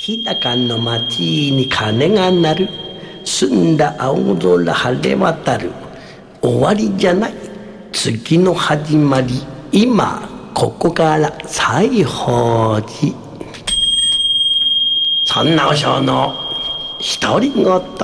日高の町に鐘が鳴る。澄んだ青空晴れ渡る。終わりじゃない、次の始まり。今ここから西宝寺。そんな和尚の独り言。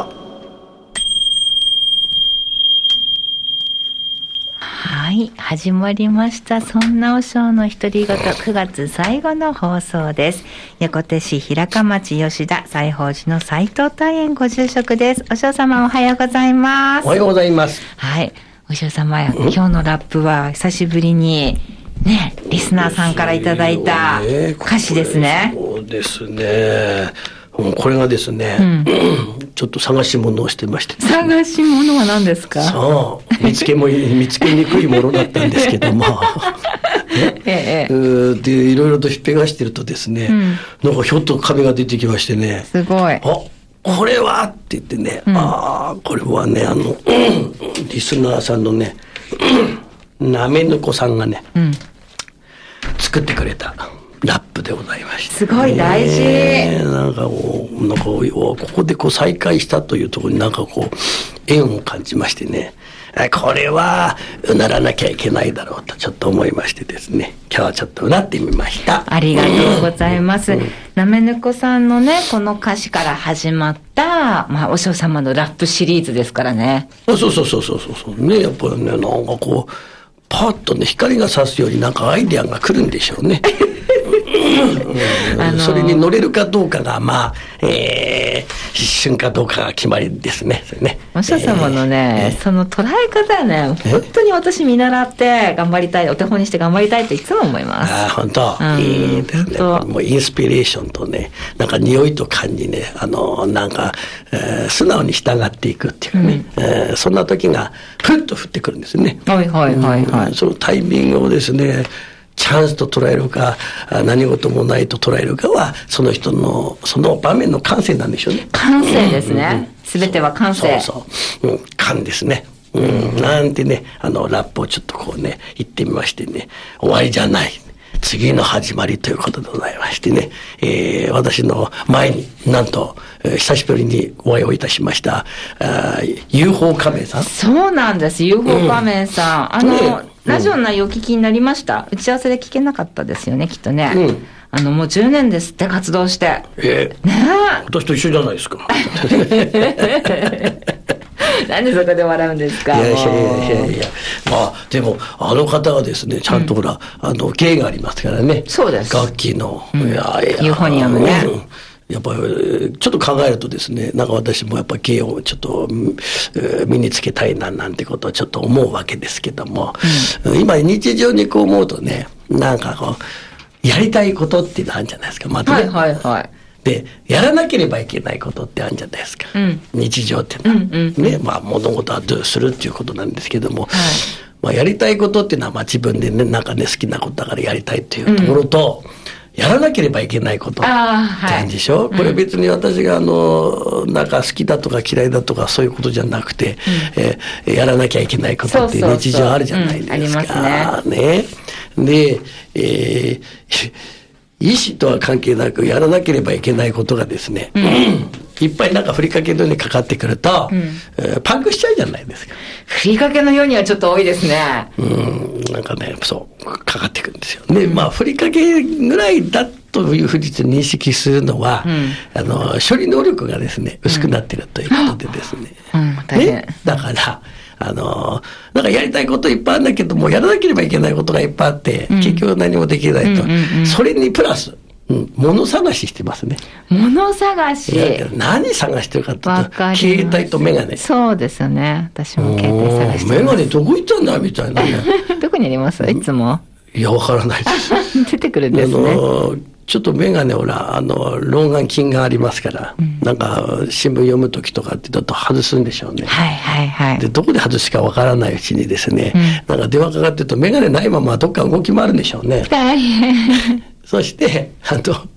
はい、始まりました。そんな和尚の独り言、9月最後の放送です。横手市平鹿町吉田西宝寺の斉藤大園ご住職です。和尚様おはようございます。 おはようございます。 はい、和尚様、今日のラップは久しぶりにね、リスナーさんからいただいた歌詞ですね。 そうですね。これがですね、ちょっと探し物をしてまして、 探し物は何ですか？ そう見つけにくいものだったんですけどもでいろいろとひっぺがしてるとですね、なんかひょっと壁が出てきましてね、 すごい、 これはって言ってね、これはねリスナーさんのねなめぬこさんがね、作ってくれたラップでございまして、 すごい大事、 なんかここで再会したというところになんか縁を感じましてね、これはうならなきゃいけないだろうとちょっと思いましてですね、今日はちょっとうなってみました。 ありがとうございます。なめぬこさんのね、この歌詞から始まった、和尚様のラップシリーズですからね。 そうね、やっぱりね、なんかパッとね光が差すようになんかアイデアが来るんでしょうね。それに乗れるかどうかが一瞬かどうかが決まりですね。 和尚様のね、その捉え方はね、本当に私見習って頑張りたい、お手本にして頑張りたいといつも思います。 本当、いいですね。もうインスピレーションとね、なんか匂いと感じね、なんか、素直に従っていくっていうかね、そんな時がふっと降ってくるんですね。そのタイミングをですね、チャンスと捉えるか何事もないと捉えるかはその人のその場面の感性なんでしょうね。 感性ですね。全ては感性。 感ですね。なんてね、ラップをちょっと言ってみましてね、終わりじゃない、次の始まりということでございましてね、私の前になんと、久しぶりにお会いをいたしましたUFO 仮面さん。 そうなんです、UFO 仮面さん、ラジオの内容お聞きになりました？打ち合わせで聞けなかったですよね、きっとね。もう10年ですって活動して。ね、 私と一緒じゃないですか。 なんでそこで笑うんですか？ いや。でもあの方はですね、ちゃんとほら、芸がありますからね。 そうです。 楽器の、 ユーフォニアムね。 やっぱりちょっと考えるとですね、なんか私もやっぱ芸をちょっと身につけたいなんてことをちょっと思うわけですけども、今日常に思うとね、なんかやりたいことっていうのあるんじゃないですか、まずね。でやらなければいけないことってあるんじゃないですか、日常っていうのは、ね、物事はどうするっていうことなんですけども、やりたいことっていうのは自分でね、なんかね、好きなことだからやりたいっていうところと、やらなければいけないことってあるんでしょ。これ別に私がなんか好きだとか嫌いだとかそういうことじゃなくて、やらなきゃいけないことって日常あるじゃないですか。ありますね。で、意思とは関係なくやらなければいけないことがですね、いっぱいなんかふりかけのようにかかってくると、パンクしちゃうじゃないですか。 ふりかけのようにはちょっと多いですね。 なんかね、そうかかってくるんですよ。で、ふりかけぐらいだというふうに認識するのは、処理能力がですね薄くなってるということでですね。だからなんかやりたいこといっぱいあるんだけども、やらなければいけないことがいっぱいあって、結局何もできないと、それにプラス物探ししてますね。 物探し。 何探してるかというと、携帯とメガネ。 そうですよね。私も携帯探してます。 メガネどこ行ったんだみたいなね。 どこにあります？いつも。 いや、わからないです。 出てくるんですね。 ちょっと眼鏡ほら老眼鏡がありますから、なんか新聞読む時とかってちょっと外すんでしょうね。でどこで外すかわからないうちにですね、なんか電話かかってると眼鏡ないままどっか動き回るんでしょうね。そして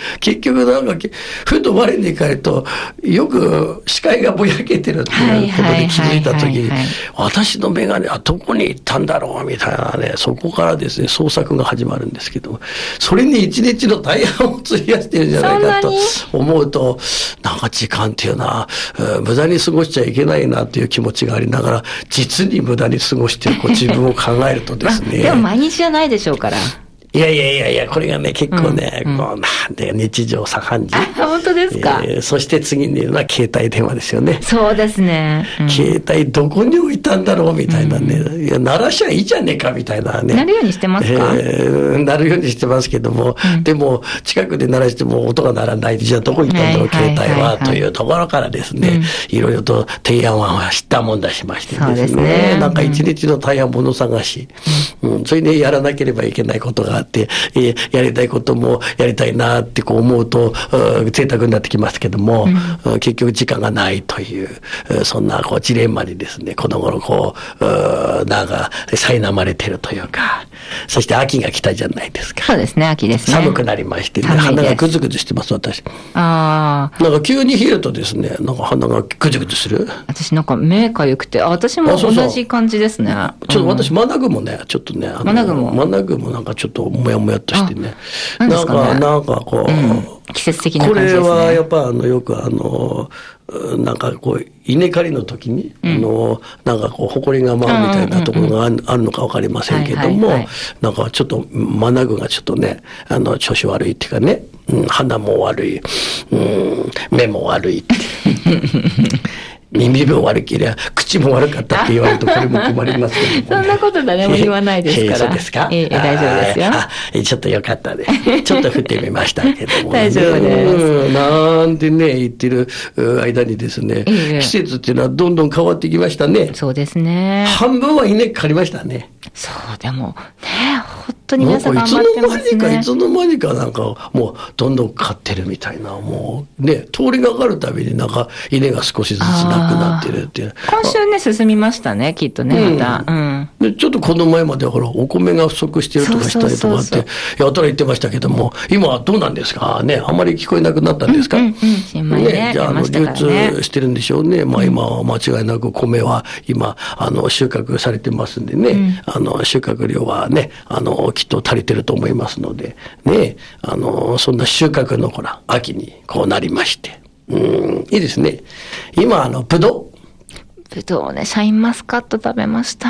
結局なんか、ふと我に返ると、よく視界がぼやけてるっていうことで気づいたときに、私のメガネはどこに行ったんだろうみたいなね、そこからですね、捜索が始まるんですけど、それに一日の大半を費やしてるんじゃないかと思うと、なんか時間っていうのは、無駄に過ごしちゃいけないなっていう気持ちがありながら、実に無駄に過ごしてる自分を考えるとですね。 でも毎日じゃないでしょうから。 いや、これがね、結構ね、こう、なんで、日常茶飯事。 本当ですか。 そして次に言うのは携帯電話ですよね。 そうですね。 携帯どこに置いたんだろうみたいなね。いや、鳴らしゃいいじゃねえかみたいなね。 鳴るようにしてますか？ 鳴るようにしてますけども、でも、近くで鳴らしても音が鳴らない。じゃあどこに行ったんだろう、携帯は、というところからですね、いろいろと提案は知ったもんだしましてですね。なんか一日の大半物探し。それでやらなければいけないことがあって、やりたいこともやりたいなってこう思うと、贅沢になってきますけども、結局時間がないという、そんなこうジレンマにですね、この頃こう、なんか苛まれてるというか、そして秋が来たじゃないですか。 そうですね、秋ですね。 寒くなりましてね、鼻がぐずぐずしてます、私。なんか急に冷えるとですね、なんか鼻がぐずぐずする。 私なんか目かゆくて、私も同じ感じですね。 ちょっと私、マナグもね、ちょっとね、 マナグもなんかちょっともやもやっとしてね。 なんかこう、 季節的な感じですね。 これはやっぱよくなんかこう、稲刈りの時に、なんかこう、埃が舞うみたいなところがあるのかわかりませんけども、なんかちょっと、マナグがちょっとね、調子悪いっていうかね、鼻も悪い、目も悪いって。耳も悪ければ口も悪かったって言われるとこれも困りますけども、 そんなこと誰も言わないですから。 そうですか。 大丈夫ですよ。 ちょっとよかったね。ちょっと振ってみましたけども、 大丈夫です。 なんてね、言ってる間にですね、季節っていうのはどんどん変わってきましたね。 そうですね。 半分は稲刈りましたね。 そう、でも、ね、本当に皆さん頑張ってますね。 いつの間にかなんか、もう、どんどん刈ってるみたいな、もう、ね、通りがかるたびになんか、稲が少しずつなくなってるっていう。 今週ね、進みましたね、きっとね、また。 で、ちょっとこの前までほら、お米が不足してるとかしたりとかって、やたら言ってましたけども、今はどうなんですかね、あまり聞こえなくなったんですか？ 新米ね。 じゃあ、流通してるんでしょうね。まあ今は間違いなく米は今、収穫されてますんでね、収穫量はね、きっと足りてると思いますので、ね、そんな収穫のほら、秋にこうなりまして。いいですね。今、ぶどうね、シャインマスカット食べました。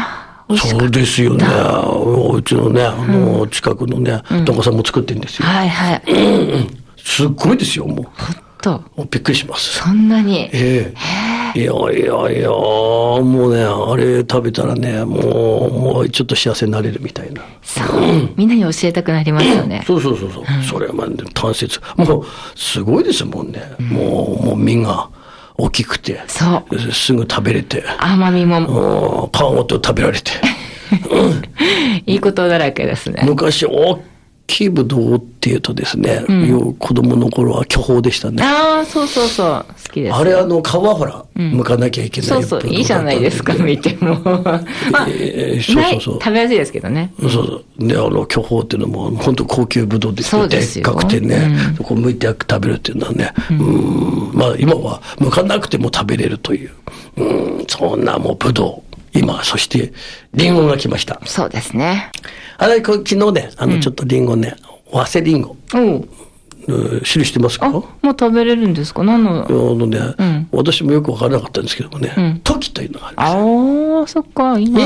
そうですよね。うちのね、近くのね、どこさんも作ってるんですよ。 はいはい。 すっごいですよ、もう。びっくりします。 そんなに。 いや、もうね、あれ食べたらね、もうちょっと幸せになれるみたいな。 そう。みんなに教えたくなりますよね。 そう。それはまあ、炭節。もう、すごいですもんね。もう身が大きくて。 そう。 すぐ食べれて。 甘みも。 皮ごと食べられて。 いいことだらけですね。 昔、大きいぶどうっていうとですね、子供の頃は巨峰でしたね。 ああ、そう。好きです。 あれ皮ほら、剥かなきゃいけない。 そう、いいじゃないですか、見ても。そう。食べやすいですけどね。 そう。で、巨峰っていうのも、本当高級ぶどうですよ。でっかくてね、そこ剥いて食べるっていうのはね、まあ今は剥かなくても食べれるという、そんなもうぶどう。今、そして、リンゴが来ました。 そうですね。 昨日ね、ちょっとリンゴね、早生リンゴ。知りしてますか？ もう食べれるんですか？何の？ 私もよくわからなかったんですけどもね、トキというのがあります。 ああ、そっか。今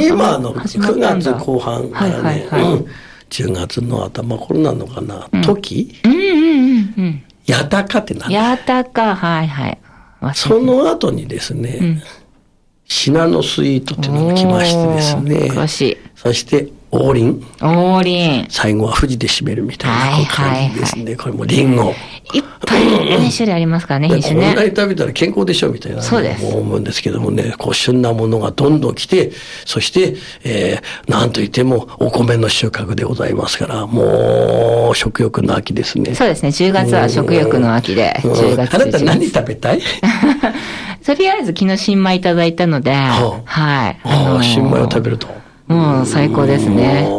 9月後半からね、10月の頭頃なのかな、トキ？ヤタカってなんだ？ ヤタカ、はい。 その後にですね、シナノスイートっていうのが来ましてですね。 詳しい。 そして、王林。最後は富士で締めるみたいな感じですね。これもリンゴ。 いっぱいね、種類ありますからね、品種ね。 こんなに食べたら健康でしょみたいな。 そうです。 思うんですけどもね、こう、旬なものがどんどん来て、そして、なんといっても、お米の収穫でございますから、もう、食欲の秋ですね。 そうですね、10月は食欲の秋で、10月。 あなた何食べたい？ とりあえず昨日新米いただいたので、はい。 新米を食べると。 もう最高ですね。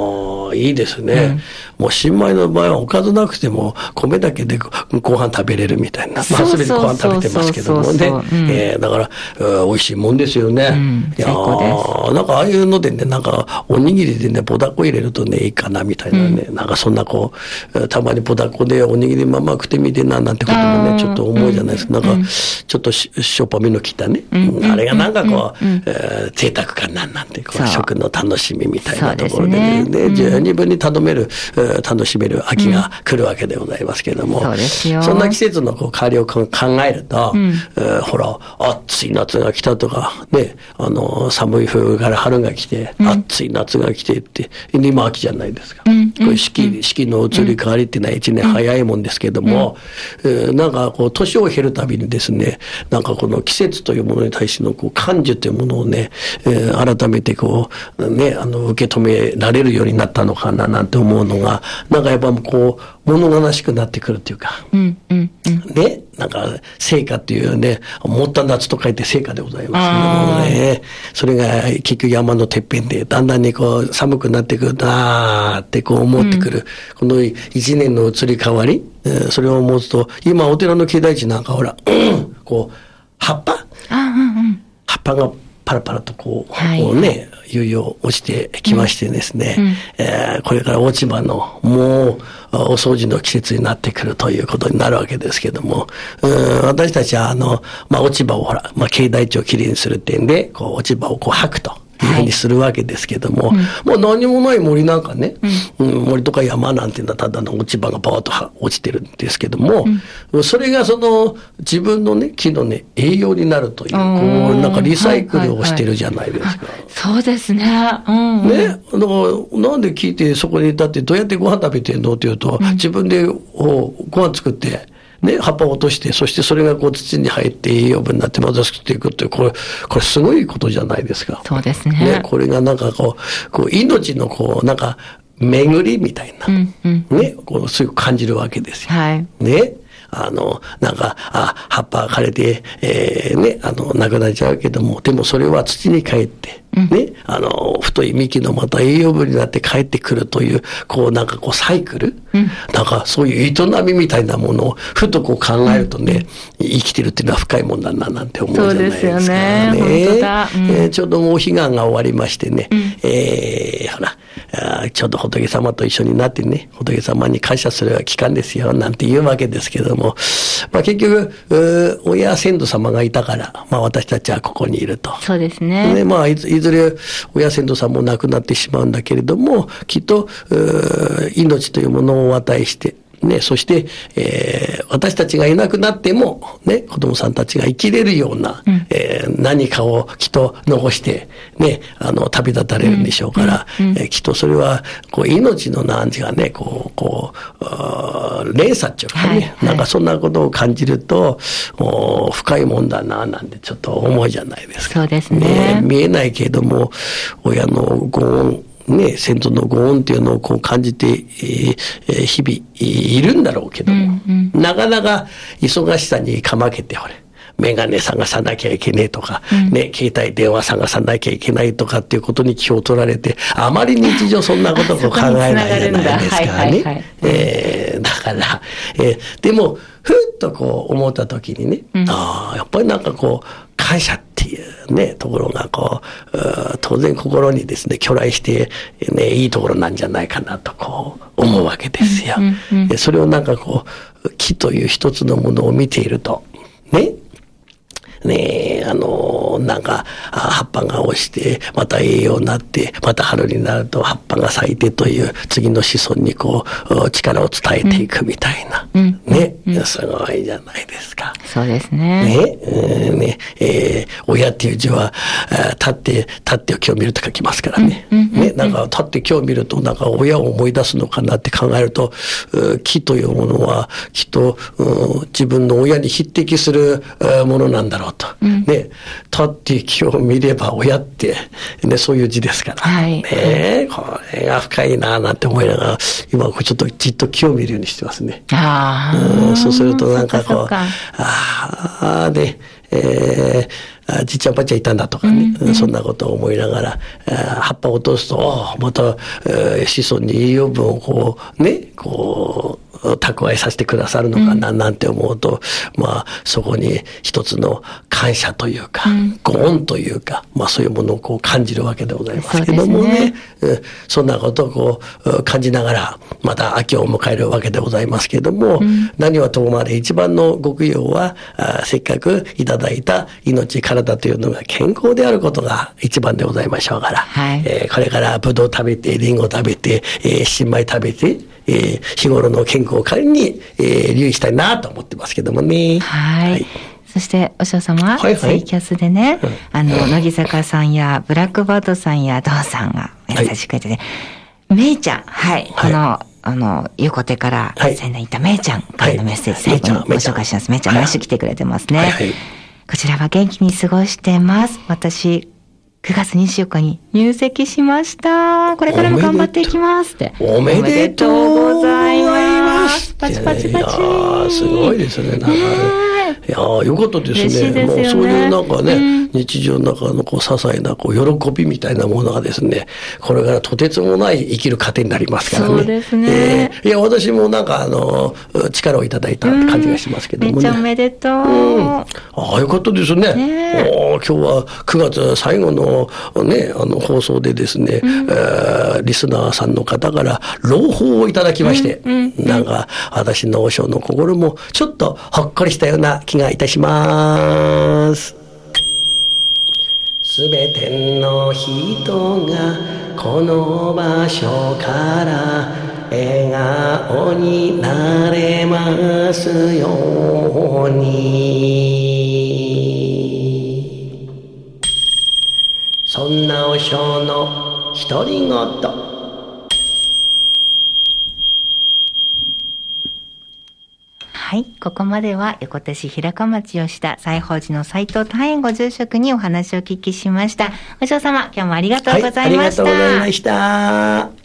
いいですね。もう新米の場合はおかずなくても米だけでご飯食べれるみたいな。すべてご飯食べてますけどもね。だから、美味しいもんですよね。いやなんかああいうのでね、なんかおにぎりでね、ポダコ入れるとね、いいかなみたいなね。なんかそんなたまにポダコでおにぎりまま食ってみてなんてこともね、ちょっと思うじゃないですか。なんか、ちょっとしょっぱみの効いたね。あれがなんか贅沢感なんて、食の楽しみみたいなところでね、十二分に楽しめる秋が来るわけでございますけれども、そんな季節の変わりを考えると、ほら、暑い夏が来たとか、ね、寒い冬から春が来て、暑い夏が来てって、今秋じゃないですか。これ四季の移り変わりっていうのは一年早いもんですけれども、なんか年を経るたびにですね、なんかこの季節というものに対しての感受というものをね、改めてね、受け止められるようになったのかななんて思うのが、なんかやっぱ物悲しくなってくるっていうか、ね、なんか成果っていうね、もった夏と書いて成果でございますけどもね、それが結局山のてっぺんでだんだんに寒くなってくるなーって思ってくる、この一年の移り変わり、それを思うと、今お寺の境内地なんかほら、葉っぱがパラパラとね、いよいよ落ちてきましてですね、これから落ち葉のもうお掃除の季節になってくるということになるわけですけども、私たちは落ち葉を境内地をきれいにするっていうんで、落ち葉を吐くと。いうふうにするわけですけども、もう何もない森なんかね、森とか山なんていうのはただの落ち葉がバーッと落ちてるんですけども、それが自分のね、木のね、栄養になるという、なんかリサイクルをしてるじゃないですか。 そうですね。ね。 だから、なんで聞いてそこに立ってどうやってご飯食べてんのって言うと、自分でご飯作って、ね、葉っぱを落として、そしてそれが土に入って栄養分になってまた作っていくって、これすごいことじゃないですか。 そうですね。 これがなんか命のなんか巡りみたいな、ね、そういう感じるわけですよ。 はい。 ね。なんか、葉っぱ枯れて、ね、なくなっちゃうけども、でもそれは土に帰って、ね、太い幹のまた栄養分になって帰ってくるという、なんかサイクル、なんかそういう営みみたいなものを、ふと考えるとね、生きてるっていうのは深いもんだな、なんて思うじゃないですか。そうですよね。本当だ。ちょうどもう彼岸が終わりましてね、ほら、ちょうど仏様と一緒になってね、仏様に感謝する期間ですよ、なんて言うわけですけども、結局、親先祖様がいたから、私たちはここにいると。 そうですね。 いずれ親先祖さんも亡くなってしまうんだけれども、きっと、命というものをお与えして、ね、そして、私たちがいなくなっても、ね、子供さんたちが生きれるような、何かをきっと残して、ね、旅立たれるんでしょうから、きっとそれは、命のなんていうかね、連鎖っていうかね、なんかそんなことを感じると、深いもんだな、なんてちょっと思うじゃないですか。 そうですね。 見えないけれども、親のご恩、ね、先祖のご恩っていうのを感じて、日々いるんだろうけども、なかなか忙しさにかまけて、メガネ探さなきゃいけねえとか、ね、携帯電話探さなきゃいけないとかっていうことに気を取られて、あまり日常そんなことを考えないじゃないですかね。だから、でも、ふっと思った時にね、やっぱりなんか感謝っていうね、ところが当然心にですね、去来して、ね、いいところなんじゃないかなと思うわけですよ。それをなんか木という一つのものを見ていると、ね、なんか、葉っぱが落ちて、また栄養になって、また春になると葉っぱが咲いてという、次の子孫に力を伝えていくみたいな。ね、すごいじゃないですか。 そうですね。 親っていう字は、立って今日見ると書きますからね。なんか立って今日見ると、なんか親を思い出すのかなって考えると、木というものは、きっと、自分の親に匹敵するものなんだろうと。ね、立って木を見れば親って、ね、そういう字ですから。ね、これが深いなぁなんて思いながら、今ちょっとじっと木を見るようにしてますね。そうするとなんかで、 じっちゃんばっちゃんいたんだとかね、そんなことを思いながら、葉っぱを落とすと、また、子孫に栄養分をこう、ね、こう、蓄えさせてくださるのかな、なんて思うと、まあ、そこに一つの感謝というか、ご恩というか、まあそういうものをこう感じるわけでございますけどもね、そんなことをこう感じながら、また秋を迎えるわけでございますけども、何はともあれ一番のご供養は、せっかくいただいた命、体というのが健康であることが一番でございましょうから、これからブドウ食べて、リンゴ食べて、新米食べて、日頃の健康管理に、留意したいなと思ってますけどもね。 はい。そして、お嬢様、ツイキャスでね、乃木坂さんや、ブラックバードさんや、ドンさんがメッセージくれてね、めいちゃん、この、横手から仙台にいためいちゃんからのメッセージ、最後にご紹介します。めいちゃん、毎週来てくれてますね。こちらは元気に過ごしてます。私、9月24日に入籍しました。これからも頑張っていきますって。 おめでとうございます。 パチパチパチ。 すごいですね。なんかいやよかったですね。もうそういうなんかね、日常の中のこう些細なこう喜びみたいなものがですね、これからとてつもない生きる糧になりますからね。 そうですね。 いや私もなんか力をいただいた感じがしますけどもね。 めっちゃおめでとう。 ああよかったですね。今日は9月最後のね放送でですね、リスナーさんの方から朗報をいただきまして、なんか私の和尚の心もちょっとほっこりしたような気がいたします。すべての人がこの場所から笑顔になれますように。そんな和尚の独り言。 はい。ここまでは横手市平鹿町吉田西宝寺の斉藤大円ご住職にお話をお聞きしました。お嬢様、今日もありがとうございました。 ありがとうございました。